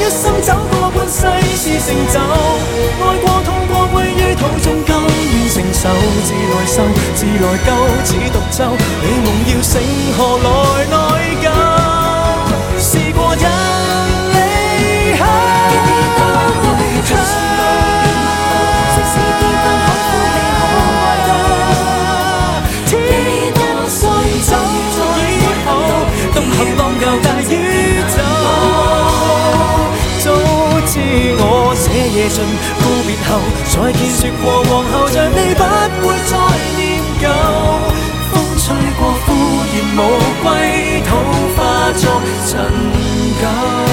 一生走過半世是成就，愛過痛過歸於途中甘願承受，自來受自來救，只獨奏美夢要醒何來內疚，試過一離開我這夜盡告別後，再見說過往後像你不會再念舊，風吹過枯葉無歸土，化作陳舊。